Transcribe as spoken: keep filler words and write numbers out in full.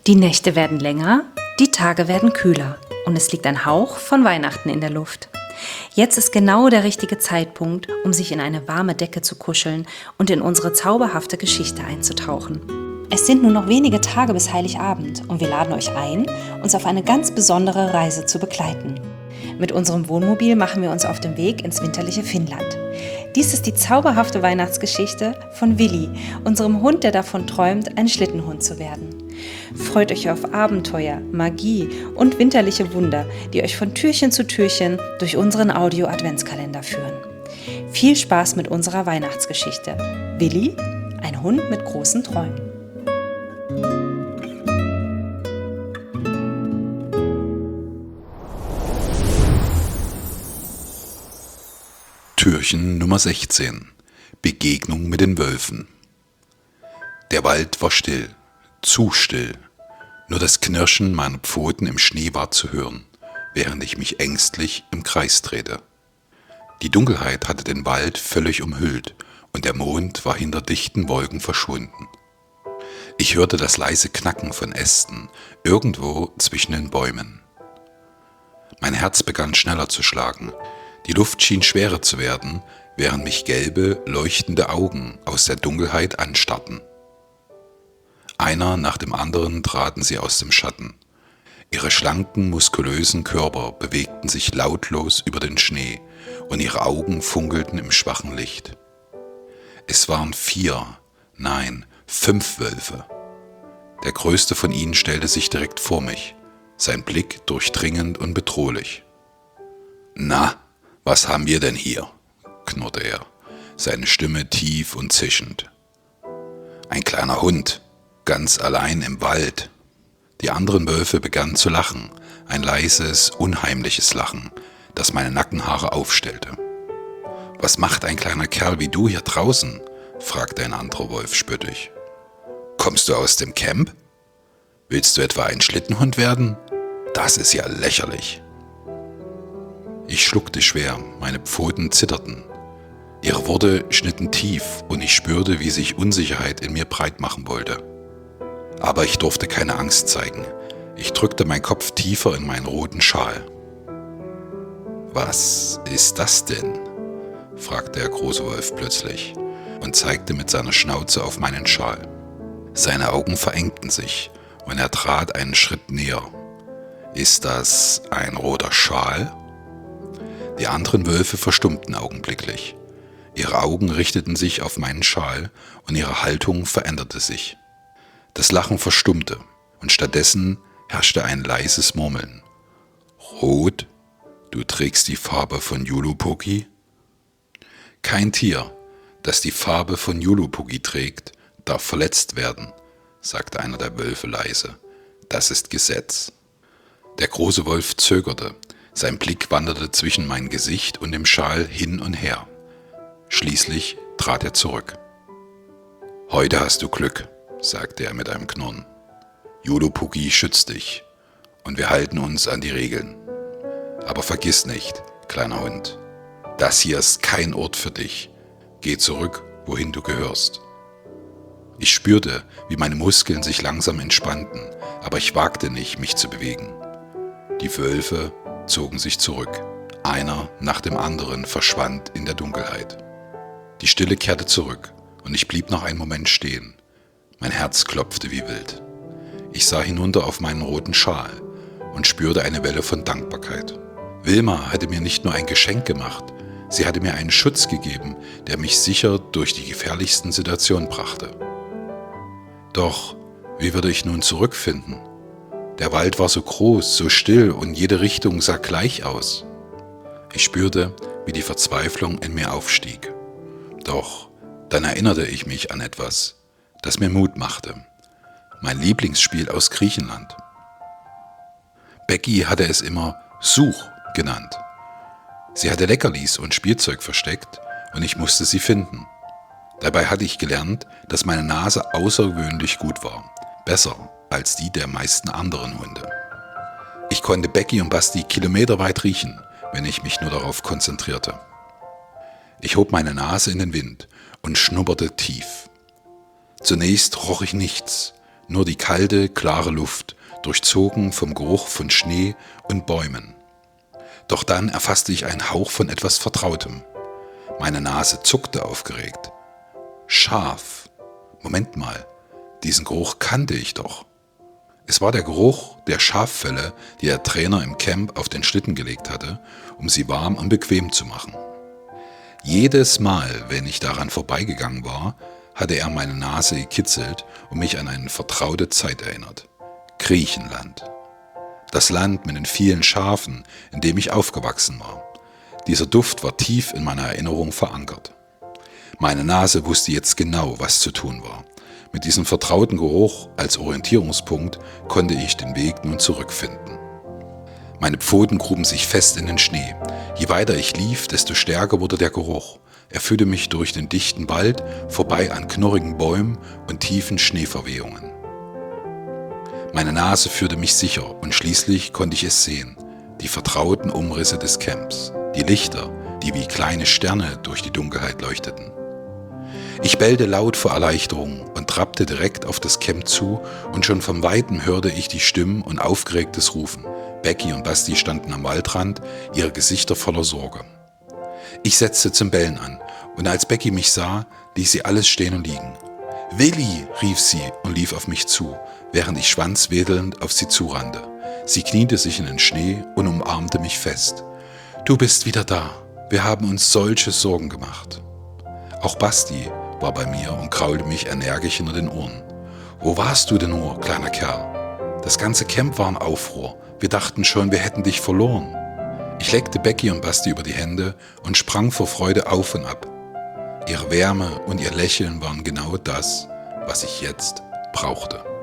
Die Nächte werden länger, die Tage werden kühler und es liegt ein Hauch von Weihnachten in der Luft. Jetzt ist genau der richtige Zeitpunkt, um sich in eine warme Decke zu kuscheln und in unsere zauberhafte Geschichte einzutauchen. Es sind nur noch wenige Tage bis Heiligabend und wir laden euch ein, uns auf eine ganz besondere Reise zu begleiten. Mit unserem Wohnmobil machen wir uns auf den Weg ins winterliche Finnland. Dies ist die zauberhafte Weihnachtsgeschichte von Willi, unserem Hund, der davon träumt, ein Schlittenhund zu werden. Freut euch auf Abenteuer, Magie und winterliche Wunder, die euch von Türchen zu Türchen durch unseren Audio-Adventskalender führen. Viel Spaß mit unserer Weihnachtsgeschichte. Willi, ein Hund mit großen Träumen. Türchen Nummer sechzehn. Begegnung mit den Wölfen. Der Wald war still, zu still. Nur das Knirschen meiner Pfoten im Schnee war zu hören, während ich mich ängstlich im Kreis drehte. Die Dunkelheit hatte den Wald völlig umhüllt und der Mond war hinter dichten Wolken verschwunden. Ich hörte das leise Knacken von Ästen irgendwo zwischen den Bäumen. Mein Herz begann schneller zu schlagen. Die Luft schien schwerer zu werden, während mich gelbe, leuchtende Augen aus der Dunkelheit anstarrten. Einer nach dem anderen traten sie aus dem Schatten. Ihre schlanken, muskulösen Körper bewegten sich lautlos über den Schnee und ihre Augen funkelten im schwachen Licht. Es waren vier, nein, fünf Wölfe. Der größte von ihnen stellte sich direkt vor mich, sein Blick durchdringend und bedrohlich. »Na, was haben wir denn hier?« knurrte er, seine Stimme tief und zischend. »Ein kleiner Hund, ganz allein im Wald.« Die anderen Wölfe begannen zu lachen, ein leises, unheimliches Lachen, das meine Nackenhaare aufstellte. »Was macht ein kleiner Kerl wie du hier draußen?« fragte ein anderer Wolf spöttisch. »Kommst du aus dem Camp? Willst du etwa ein Schlittenhund werden? Das ist ja lächerlich.« Ich schluckte schwer, meine Pfoten zitterten. Ihre Worte schnitten tief und ich spürte, wie sich Unsicherheit in mir breit machen wollte. Aber ich durfte keine Angst zeigen. Ich drückte meinen Kopf tiefer in meinen roten Schal. »Was ist das denn?« fragte der große Wolf plötzlich und zeigte mit seiner Schnauze auf meinen Schal. Seine Augen verengten sich und er trat einen Schritt näher. »Ist das ein roter Schal?« Die anderen Wölfe verstummten augenblicklich. Ihre Augen richteten sich auf meinen Schal und ihre Haltung veränderte sich. Das Lachen verstummte und stattdessen herrschte ein leises Murmeln. »Rot? Du trägst die Farbe von Joulupuki?« »Kein Tier, das die Farbe von Joulupuki trägt, darf verletzt werden«, sagte einer der Wölfe leise. »Das ist Gesetz.« Der große Wolf zögerte. Sein Blick wanderte zwischen mein Gesicht und dem Schal hin und her. Schließlich trat er zurück. »Heute hast du Glück«, sagte er mit einem Knurren. »Joulupuki schützt dich und wir halten uns an die Regeln. Aber vergiss nicht, kleiner Hund, das hier ist kein Ort für dich. Geh zurück, wohin du gehörst.« Ich spürte, wie meine Muskeln sich langsam entspannten, aber ich wagte nicht, mich zu bewegen. Die Wölfe zogen sich zurück. Einer nach dem anderen verschwand in der Dunkelheit. Die Stille kehrte zurück und ich blieb noch einen Moment stehen. Mein Herz klopfte wie wild. Ich sah hinunter auf meinen roten Schal und spürte eine Welle von Dankbarkeit. Wilma hatte mir nicht nur ein Geschenk gemacht, sie hatte mir einen Schutz gegeben, der mich sicher durch die gefährlichsten Situationen brachte. Doch wie würde ich nun zurückfinden? Der Wald war so groß, so still und jede Richtung sah gleich aus. Ich spürte, wie die Verzweiflung in mir aufstieg. Doch dann erinnerte ich mich an etwas, das mir Mut machte. Mein Lieblingsspiel aus Griechenland. Becky hatte es immer Such genannt. Sie hatte Leckerlis und Spielzeug versteckt und ich musste sie finden. Dabei hatte ich gelernt, dass meine Nase außergewöhnlich gut war, besser als die der meisten anderen Hunde. Ich konnte Becky und Basti kilometerweit riechen, wenn ich mich nur darauf konzentrierte. Ich hob meine Nase in den Wind und schnupperte tief. Zunächst roch ich nichts, nur die kalte, klare Luft, durchzogen vom Geruch von Schnee und Bäumen. Doch dann erfasste ich einen Hauch von etwas Vertrautem. Meine Nase zuckte aufgeregt. Schaf. Moment mal, diesen Geruch kannte ich doch. Es war der Geruch der Schaffelle, die der Trainer im Camp auf den Schlitten gelegt hatte, um sie warm und bequem zu machen. Jedes Mal, wenn ich daran vorbeigegangen war, hatte er meine Nase gekitzelt und mich an eine vertraute Zeit erinnert. Griechenland. Das Land mit den vielen Schafen, in dem ich aufgewachsen war. Dieser Duft war tief in meiner Erinnerung verankert. Meine Nase wusste jetzt genau, was zu tun war. Mit diesem vertrauten Geruch als Orientierungspunkt konnte ich den Weg nun zurückfinden. Meine Pfoten gruben sich fest in den Schnee. Je weiter ich lief, desto stärker wurde der Geruch. Er führte mich durch den dichten Wald, vorbei an knorrigen Bäumen und tiefen Schneeverwehungen. Meine Nase führte mich sicher und schließlich konnte ich es sehen. Die vertrauten Umrisse des Camps, die Lichter, die wie kleine Sterne durch die Dunkelheit leuchteten. Ich bellte laut vor Erleichterung und trappte direkt auf das Camp zu und schon von Weitem hörte ich die Stimmen und aufgeregtes Rufen. Becky und Basti standen am Waldrand, ihre Gesichter voller Sorge. Ich setzte zum Bellen an und als Becky mich sah, ließ sie alles stehen und liegen. »Willi«, rief sie und lief auf mich zu, während ich schwanzwedelnd auf sie zurannte. Sie kniete sich in den Schnee und umarmte mich fest. »Du bist wieder da. Wir haben uns solche Sorgen gemacht.« Auch Basti war bei mir und kraulte mich energisch hinter den Ohren. »Wo warst du denn nur, kleiner Kerl? Das ganze Camp war im Aufruhr. Wir dachten schon, wir hätten dich verloren.« Ich leckte Becky und Basti über die Hände und sprang vor Freude auf und ab. Ihre Wärme und ihr Lächeln waren genau das, was ich jetzt brauchte.